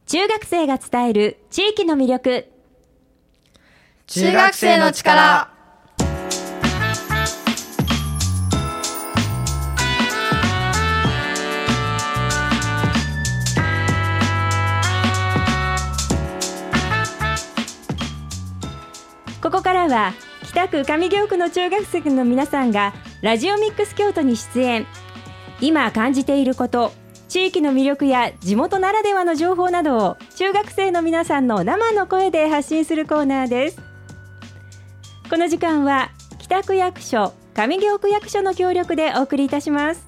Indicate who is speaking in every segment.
Speaker 1: 中学生が伝える地域の魅力。
Speaker 2: 中学生の力。
Speaker 1: ここからは北区上京区の中学生の皆さんがラジオミックス京都に出演。今感じていること、地域の魅力や地元ならではの情報などを中学生の皆さんの生の声で発信するコーナーです。この時間は北区役所、上京区役所の協力でお送りいたします。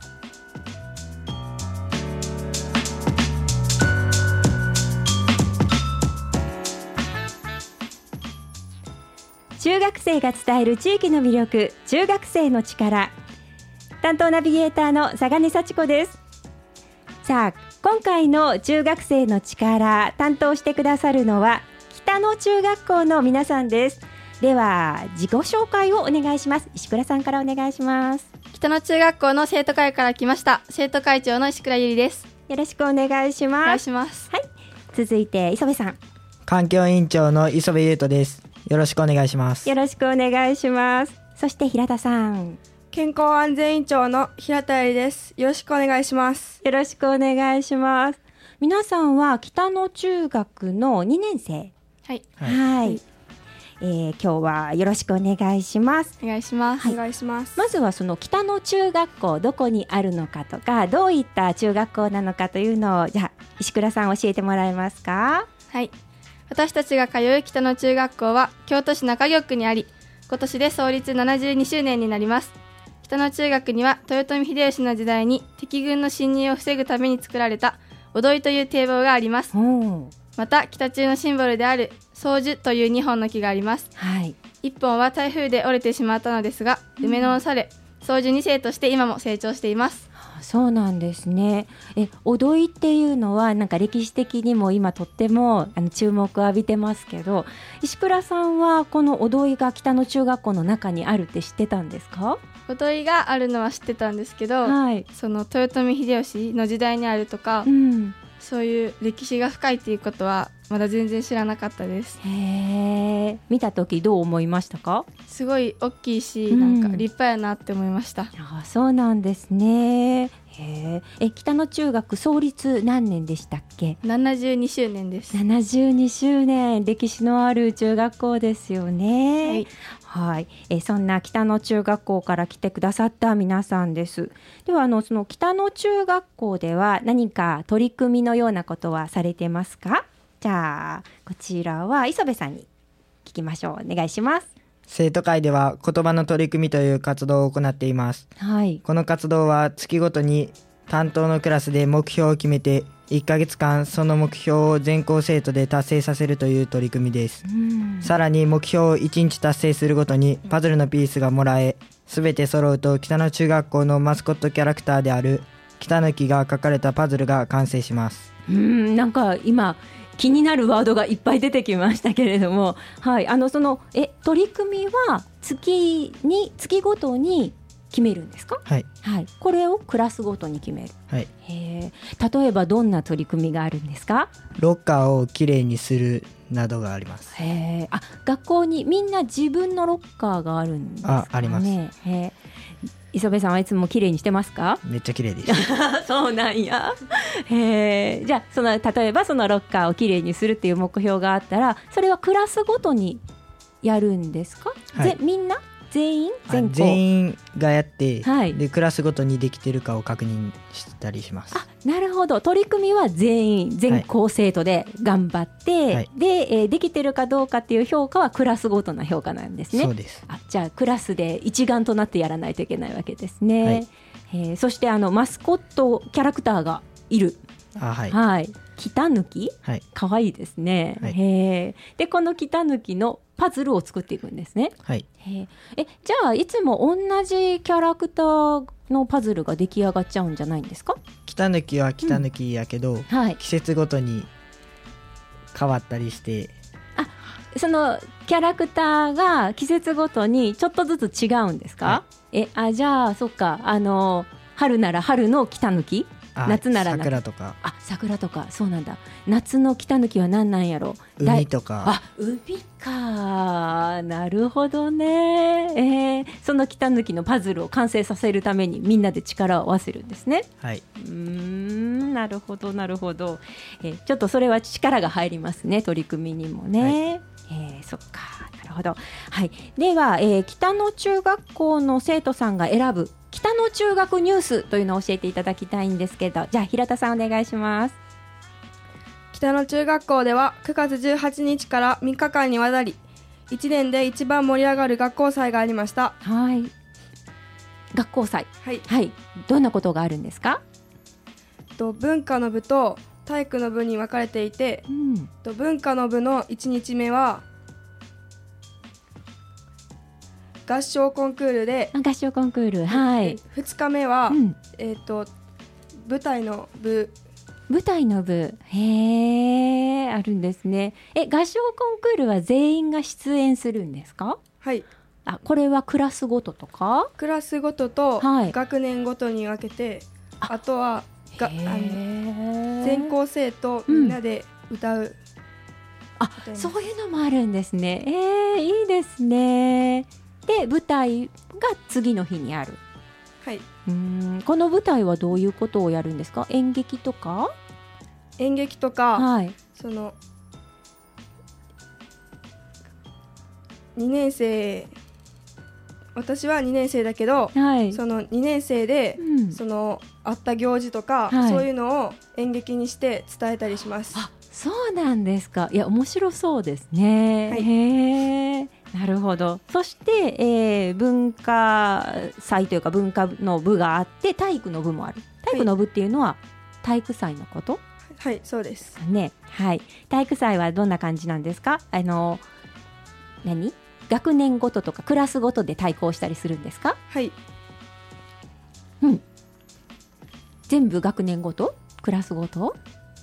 Speaker 1: 中学生が伝える地域の魅力、中学生の力。担当ナビゲーターの佐金幸子です。さあ、今回の中学生の力、担当してくださるのは北野中学校の皆さんです。では自己紹介をお願いします。石倉さんからお願いします。
Speaker 2: 北野中学校の生徒会から来ました生徒会長の石倉ゆりです。
Speaker 1: よろしくお願いします。
Speaker 2: お願いします。
Speaker 1: はい、続いて磯部さん。
Speaker 3: 環境委員長の磯部優斗です。よろしくお願いします。
Speaker 1: よろしくお願いします。そして平田さん。
Speaker 4: 健康安全委員長の平田絵里です。よろしくお願いします。
Speaker 1: よろしくお願いします。皆さんは北野中学の2年生。
Speaker 2: はい、
Speaker 1: はい、今日はよろしくお願いします。
Speaker 2: お願いします。
Speaker 4: はい、お願いします。
Speaker 1: まずはその北野中学校、どこにあるのかとか、どういった中学校なのかというのを、じゃあ石倉さん教えてもらえますか？
Speaker 2: はい、私たちが通う北野中学校は京都市中京区にあり、今年で創立72周年になります。北野中学には豊臣秀吉の時代に敵軍の侵入を防ぐために作られたおどいという堤防があります。また北中のシンボルである宗樹という2本の木があります。
Speaker 1: はい、
Speaker 2: 1本は台風で折れてしまったのですが、埋め直され宗樹2世として今も成長しています。
Speaker 1: そうなんですね。おどいっていうのはなんか歴史的にも今とっても注目を浴びてますけど、石倉さんはこのおどいが北野中学校の中にあるって知ってたんですか？
Speaker 2: おどいがあるのは知ってたんですけど、
Speaker 1: はい、
Speaker 2: その豊臣秀吉の時代にあるとか、そういう歴史が深いっていうことはまだ全然知らなかったです。
Speaker 1: へー、見た時どう思いましたか？
Speaker 2: すごい大きいし、なんか立派やなって思いました。
Speaker 1: あ、そうなんですね。北野中学創立何年でしたっけ
Speaker 2: ？72周年です。
Speaker 1: 72周年、歴史のある中学校ですよね。はい、そんな北野中学校から来てくださった皆さんです。ではその北野中学校では何か取り組みのようなことはされてますか？じゃあこちらは磯部さんに聞きましょう。お願いします。
Speaker 3: 生徒会では言葉の取り組みという活動を行っています。
Speaker 1: はい、
Speaker 3: この活動は月ごとに担当のクラスで目標を決めて1ヶ月間その目標を全校生徒で達成させるという取り組みです。さらに目標を1日達成するごとにパズルのピースがもらえ、すべて揃うと北野中学校のマスコットキャラクターである北抜きが書かれたパズルが完成します。
Speaker 1: なんか今気になるワードがいっぱい出てきましたけれども、はい、その取り組みは月ごとに決めるんですか？
Speaker 3: はい、
Speaker 1: はい、これをクラスごとに決める。
Speaker 3: はい、
Speaker 1: 例えばどんな取り組みがあるんですか？
Speaker 3: ロッカーをきれいにするなどがあります。
Speaker 1: 学校にみんな自分のロッカーがあるんですかね？
Speaker 3: あります。
Speaker 1: 磯部さんはいつもきれいにしてますか？
Speaker 3: めっちゃきれいです
Speaker 1: そうなんや。じゃあ例えばそのロッカーをきれいにするっていう目標があったら、それはクラスごとにやるんですか？
Speaker 3: はい、
Speaker 1: みんな全員
Speaker 3: 全員がやって、
Speaker 1: はい、
Speaker 3: でクラスごとにできてるかを確認したりします。
Speaker 1: なるほど。取り組みは全校生徒で頑張って、はい、できてるかどうかっていう評価はクラスごとの評価なんですね。
Speaker 3: そうです。
Speaker 1: じゃあクラスで一丸となってやらないといけないわけですね。はい、そしてマスコットキャラクターがいる。はい、北抜き、かわいいですね。はい、でこの北抜きのパズルを作っていくんですね。
Speaker 3: はい、
Speaker 1: じゃあいつも同じキャラクターのパズルが出来上がっちゃうんじゃないんですか？
Speaker 3: 北抜きは北抜きやけど、季節ごとに変わったりして、
Speaker 1: そのキャラクターが季節ごとにちょっとずつ違うんですか？じゃあそっか、春なら春の北抜き夏なら
Speaker 3: 桜とか。
Speaker 1: 桜とか、そうなんだ。夏の北抜きは何なんやろ。
Speaker 3: 海とか。
Speaker 1: 海か。なるほどね。その北抜きのパズルを完成させるためにみんなで力を合わせるんですね。
Speaker 3: はい。
Speaker 1: なるほどなるほど。ちょっとそれは力が入りますね、取り組みにもね。そっか、なるほど。はい。では、北野中学校の生徒さんが選ぶ北野中学ニュースというのを教えていただきたいんですけど、じゃあ平田さんお願いします。
Speaker 4: 北野中学校では9月18日から3日間にわたり1年で一番盛り上がる学校祭がありました。
Speaker 1: はい。学校祭。
Speaker 4: はい。
Speaker 1: はい。どんなことがあるんですか？
Speaker 4: 文化の部と体育の部に分かれていて、文化の部の1日目は合唱コンクールで、
Speaker 1: 合唱コンクール、はい。
Speaker 4: 2日目は、舞台の部。
Speaker 1: 舞台の部、あるんですね。合唱コンクールは全員が出演するんですか？
Speaker 4: はい。
Speaker 1: これはクラスごととか？
Speaker 4: クラスごとと学年ごとに分けて、あとは全校生とみんなで歌う。
Speaker 1: そういうのもあるんですね。いいですね。で舞台が次の日にある。
Speaker 4: はい。
Speaker 1: この舞台はどういうことをやるんですか？演劇とか？
Speaker 4: 演劇とか、
Speaker 1: はい、
Speaker 4: 2年生、私は2年生だけど、
Speaker 1: はい、
Speaker 4: その2年生で、あった行事とか、はい、そういうのを演劇にして伝えたりします。
Speaker 1: そうなんですか。いや、面白そうですね。はい、なるほど。そして、文化祭というか文化の部があって体育の部もある。体育の部っていうのは体育祭のこと？
Speaker 4: はい、そうです
Speaker 1: ね。はい。体育祭はどんな感じなんですか？学年ごととかクラスごとで対抗したりするんですか？
Speaker 4: はい。
Speaker 1: 全部学年ごと？クラスごと？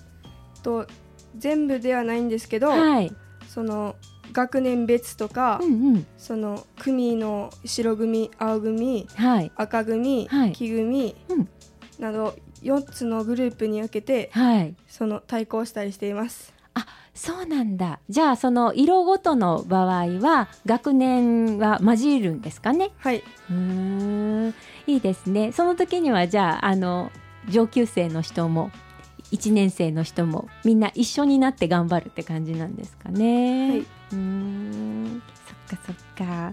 Speaker 4: 全部ではないんですけど、
Speaker 1: はい、
Speaker 4: その学年別とか、その組の白組、青組、はい、赤組、はい、黄組、など4つのグループに分けて、はい、その対抗したりしています。
Speaker 1: そうなんだ。じゃあその色ごとの場合は学年は混じるんですかね？
Speaker 4: はい。
Speaker 1: いいですね。その時にはじゃあ上級生の人も1年生の人もみんな一緒になって頑張るって感じなんですかね。
Speaker 4: はい。
Speaker 1: そっか。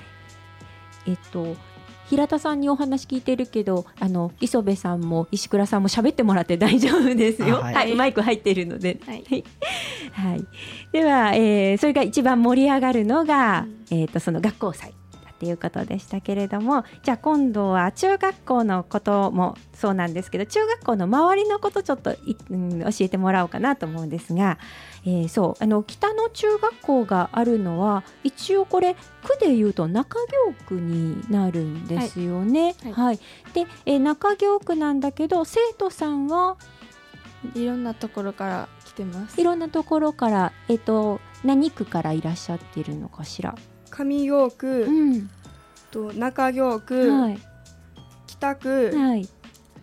Speaker 1: 平田さんにお話聞いてるけど、磯部さんも石倉さんも喋ってもらって大丈夫ですよ。はい、マイク入ってるので。はい。はい。では、それが一番盛り上がるのが、その学校祭っていうことでしたけれども、じゃあ今度は中学校のこともそうなんですけど、中学校の周りのことちょっと、教えてもらおうかなと思うんですが、そう北野中学校があるのは一応これ区でいうと中京区になるんですよね。はいはい、で、中京区なんだけど生徒さんはい
Speaker 2: ろんなところから来てます。
Speaker 1: いろんなところから、何区からいらっしゃってるのかしら？
Speaker 4: 上京区、中京区、はい、北区、はい、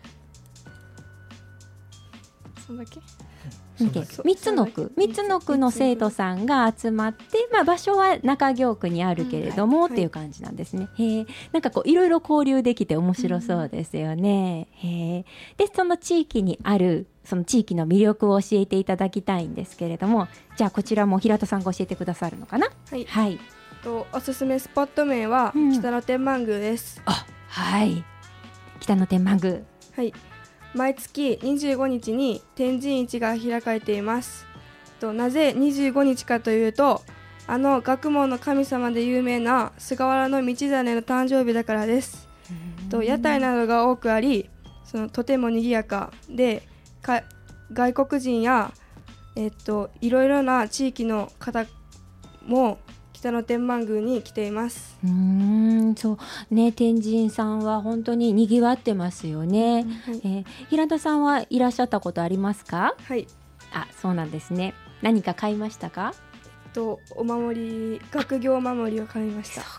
Speaker 2: そんだけ
Speaker 1: 3つの区の生徒さんが集まって、場所は中京区にあるけれども、っていう感じなんですね。なんかこういろいろ交流できて面白そうですよね。でその地域にあるその地域の魅力を教えていただきたいんですけれども、じゃあこちらも平田さんが教えてくださるのかな？
Speaker 4: はい、はい、おすすめスポット名は北野天満宮です。
Speaker 1: はい、北野天満宮、
Speaker 4: はい、毎月25日に天神市が開かれています。なぜ25日かというと、学問の神様で有名な菅原道真の誕生日だからです。屋台などが多くあり、とても賑やかで、外国人や、いろいろな地域の方も北野天満宮に来ています。
Speaker 1: そうね、天神さんは本当ににぎわってますよね。平田さんはいらっしゃったことありますか？
Speaker 4: はい。
Speaker 1: そうなんですね。何か買いましたか？
Speaker 4: お守り、学業お守りを買いました。
Speaker 1: そうか、さす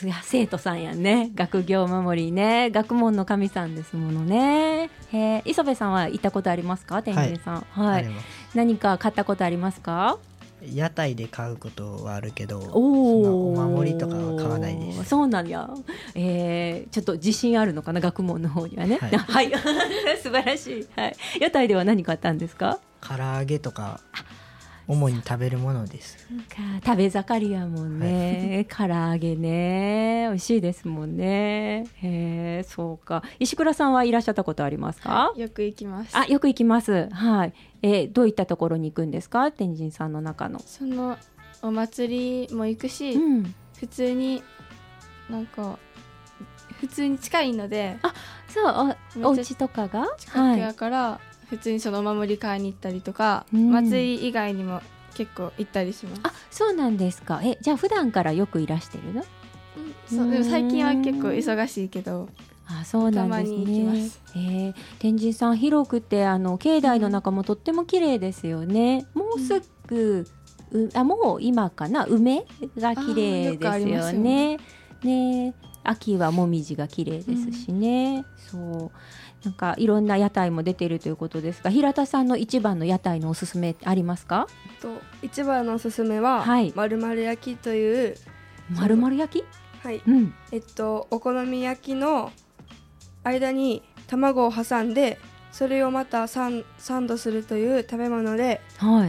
Speaker 1: すが生徒さんやね。学業守りね、学問の神さんですものね。磯部さんは行ったことありますか？天神さん。はい。何か買ったことありますか？
Speaker 3: 屋台で買うことはあるけど、
Speaker 1: お
Speaker 3: 守りとかは買わないです。
Speaker 1: そうなんや。ちょっと自信あるのかな、学問の方にはね。はい、素晴らしい。はい。屋台では何買ったんですか？
Speaker 3: 唐揚げとか主に食べるものです。
Speaker 1: 食べ盛りやもんね、唐揚げね、美味しいですもんね。そうか。石倉さんはいらっしゃったことありますか？
Speaker 2: よく行きます。
Speaker 1: よく行きます。はい。どういったところに行くんですか？天神さんの中の。
Speaker 2: そのお祭りも行くし、普通になんか普通に近いので、
Speaker 1: そうお家とかが
Speaker 2: 近くやから、普通にそのお守り買いに行ったりとか、祭り以外にも結構行ったりします。
Speaker 1: そうなんですか。じゃあ普段からよくいらしてるの？
Speaker 2: そうでも最近は結構忙しいけど、
Speaker 1: そうなんですね。たまに行きます。天神さん広くて境内の中もとっても綺麗ですよね。もうすぐ、もう今かな、梅が綺麗ですよね。ね、秋はもみじが綺麗ですしね。そうなんかいろんな屋台も出ているということですが、平田さんの一番の屋台のおすすめありますか？
Speaker 4: 一番のおすすめは、丸々焼きという。
Speaker 1: 丸々焼き？
Speaker 4: はい。お好み焼きの間に卵を挟んで、それをまたサンドするという食べ物で、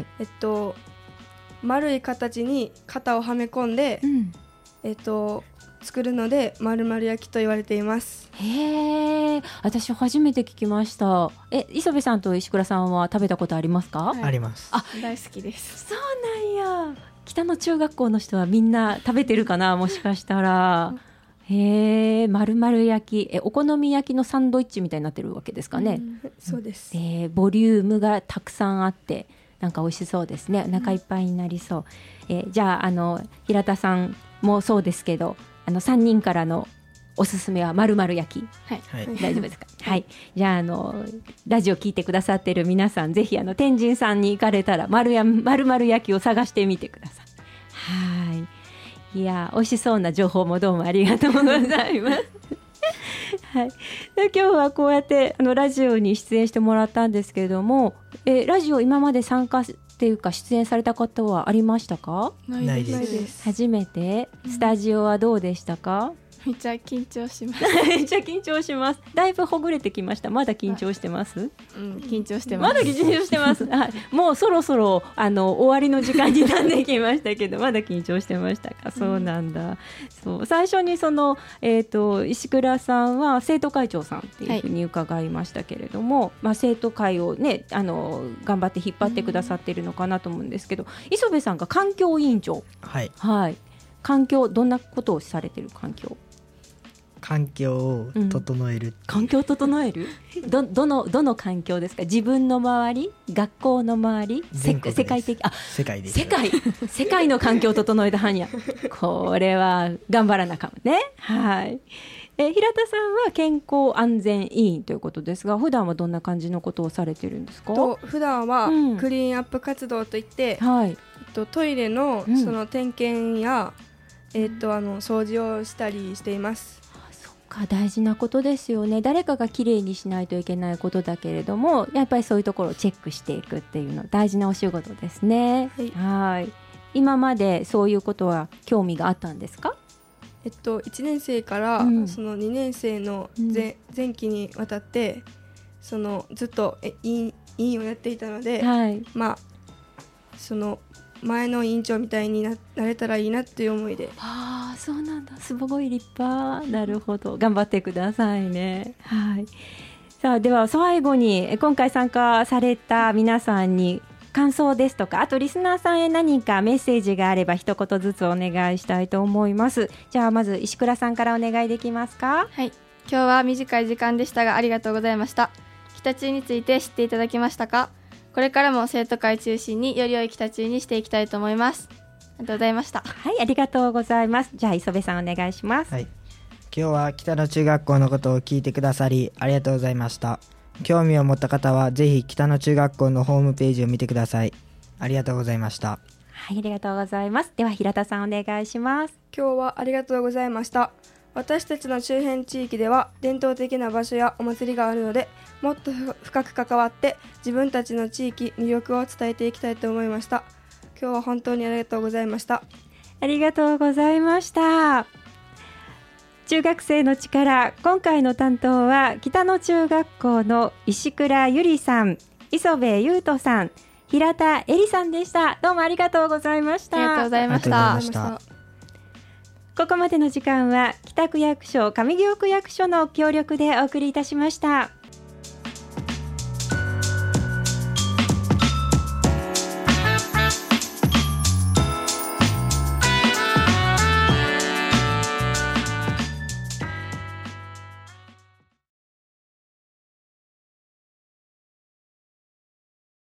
Speaker 4: 丸い形に型をはめ込んで、作るので丸々焼きと言われています。
Speaker 1: 私初めて聞きました。磯部さんと石倉さんは食べたことありますか？
Speaker 3: あります。
Speaker 2: 大好きです。
Speaker 1: そうなんや。北の中学校の人はみんな食べてるかな、もしかしたら。丸々焼き、お好み焼きのサンドイッチみたいになってるわけですかね。
Speaker 4: そうです。
Speaker 1: ボリュームがたくさんあってなんか美味しそうですね。お腹いっぱいになりそう。じゃあ平田さんもそうですけど、3人からのおすすめは丸々焼き。大丈夫ですか？はい。じゃあラジオ聞いてくださってる皆さん、ぜひ天神さんに行かれたら丸々焼きを探してみてください。はい。いや、美味しそうな情報もどうもありがとうございます。はい。で今日はこうやってラジオに出演してもらったんですけれども、ラジオ今まで参加っていうか出演されたことはありましたか？
Speaker 3: ないです。
Speaker 1: 初めて。スタジオはどうでしたか？
Speaker 2: めっちゃ緊張します。
Speaker 1: めっちゃ緊張します。だいぶほぐれてきました。まだ緊張してます？
Speaker 2: 緊張してます。
Speaker 1: まだ緊張してます。もうそろそろ終わりの時間になってきましたけど、まだ緊張してましたか？そうなんだ。そう最初に石倉さんは生徒会長さんっていうふうに伺いましたけれども、生徒会をね頑張って引っ張ってくださっているのかなと思うんですけど、磯部さんが環境委員長。はい。環境、どんなことをされてる？環境
Speaker 3: を整える。
Speaker 1: 環境を整える？どの環境ですか？自分の周り、学校の周り、世界的。
Speaker 3: 世界です。
Speaker 1: 世界の環境を整えたはんや。これは頑張らなかもね。はい。平田さんは健康安全委員ということですが、普段はどんな感じのことをされてるんですか？
Speaker 4: 普段はクリーンアップ活動といって、トイレのその点検や掃除をしたりしています。
Speaker 1: 大事なことですよね。誰かがきれいにしないといけないことだけれども、やっぱりそういうところをチェックしていくっていうの大事なお仕事ですね。はい。今までそういうことは興味があったんですか
Speaker 4: ？1年生からその2年生の前期にわたってずっと委員をやっていたので、その前の委員長みたいに なれたらいいなっていう思いで。
Speaker 1: そうなんだ。すごい立派。なるほど。頑張ってくださいね。はい。さあでは最後に今回参加された皆さんに感想ですとか、あとリスナーさんへ何かメッセージがあれば一言ずつお願いしたいと思います。じゃあまず石倉さんからお願いできますか？
Speaker 2: はい。今日は短い時間でしたがありがとうございました。北中について知っていただけましたか？これからも生徒会中心により良い北中にしていきたいと思います。ありがとうございました。
Speaker 1: はい、ありがとうございます。じゃあ磯部さんお願いします。
Speaker 3: はい。今日は北野中学校のことを聞いてくださりありがとうございました。興味を持った方はぜひ北野中学校のホームページを見てください。ありがとうございました。
Speaker 1: はい、ありがとうございます。では平田さんお願いします。
Speaker 4: 今日はありがとうございました。私たちの周辺地域では伝統的な場所やお祭りがあるので、もっと深く関わって自分たちの地域魅力を伝えていきたいと思いました。今日は本当にありがとうございました。
Speaker 1: ありがとうございました。中学生の力、今回の担当は北野中学校の石倉ゆりさん、磯部優斗さん、平田恵里さんでした。どうもありがとうございました。
Speaker 2: ありがとうございまし
Speaker 3: ありがとうございま
Speaker 2: た。
Speaker 3: した。
Speaker 1: ここまでの時間は北区役所上京区役所の協力でお送りいたしました。